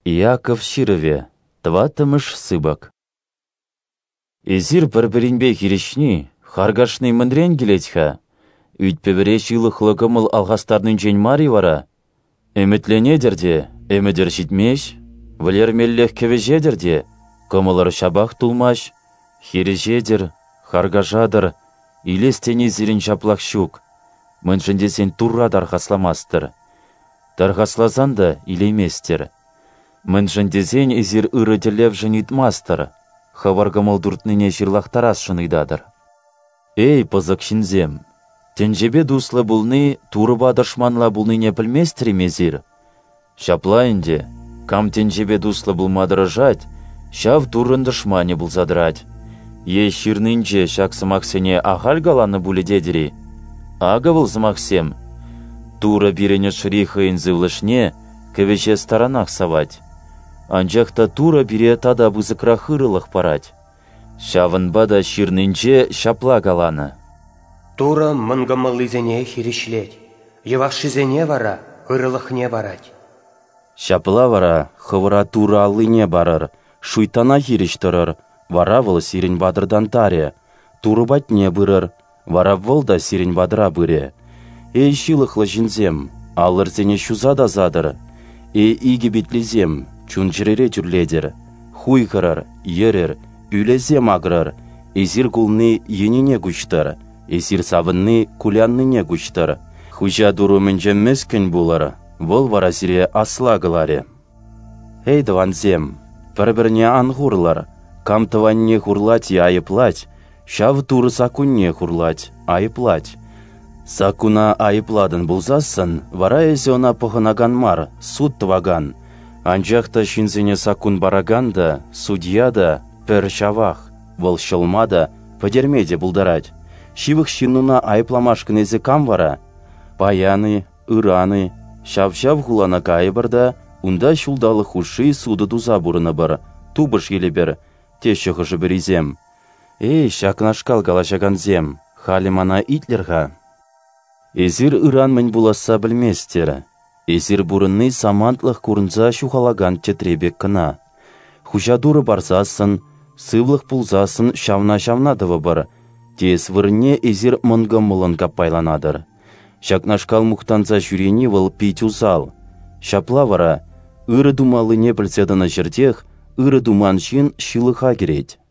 Яков Широве, тватымыш сыбак. Эзир бір-бірінбе керешні, харгашный мындрен келетха. Үйтпебіре шилықлы кымыл алғастарның жен мари вара. Әмітленедерде, әмідер житмеш, вілермеллех кевежедерде, кымылыр шабақ тулмаш, хережедер, харгажадыр, илестені зирін жаплақ шук. Мыншындесен турра дарғасламастыр. Дарғаслазан да илейместер. Мыншындесен эзир ырыделев жынитмастыр. Хаваргамыл дуртныне жирлақтарас шынайдадыр. Эй, пызык шинзем! Тенжебе дуслы булны, турыба дышманла булныне білместір емезір. Шаплайынде, кам тенжебе дуслы булмадыры жать, шав турын дышмане булзадырать. Ей ширнынже шаксымақсене ағал галаны буледедері. Ага вылзымақсем. Тура бирене шырихайын зывлышне, көвеше сторонах савать. Анжақта тура бире тада бызықра хырылық парать. Шавынба да ширнынже шапла галаны. Тура мынгымылызене хиришлеть. Евақшызене вара, ырылықне барать. Шапла вара, хывыра тура алыне барыр, шуйтана хириштырыр, вара выл сирень бадырдан таре, туры батне бырыр, вара выл да сирень бадыра быре. Эй шилықлы жинзем, алырзене шуза да задыр, эй иге битлизем, чун жирере жүрледер, хуй кырыр, ерер, үлезем агрыр, эзир гулны енене гүштір, эзир савынны кулянныне гүштір, хужа дуру мінже мүскін булыр, вол вара сире асла гыларе. Эй дыванзем, бір-бірне аңғурлар, кам тыванне хурлать и айыплать, шав туры сакунне хурлать, айыплать. Сакуна айыпладын булзасын, вара эзена пығынаган мар, суд тываган. Анжақта шинзене сакун бараганда, судья да, пір шавах, вол шылма да, пөдермеде булдарать. Шивых шинуна айыпламашкын эзі кам вара? Паяны, ыраны, шав-шав хулана кайыбырда, унда шулдалы хуши суды дуза бұрыны бір, тубыш елі бір, теші хыжы бірізем. Эй, шакнашкал галашаган зем, халимана итлерға. Эзир ыран мен буласа білместер. Эзир бұрынны самантлық курынза шухалаган тетребек кына. Хужадуры барзасын, сывлық пулзасын шавна-шавна дывы бар. Тез вырне эзир мұнғы мұлын каппайланадыр. Шакнашкал мұқтанза жүрені выл пить узал. Шапла вара, ыры думалы не білседіні жердех, ыры думаншын шилыға керет.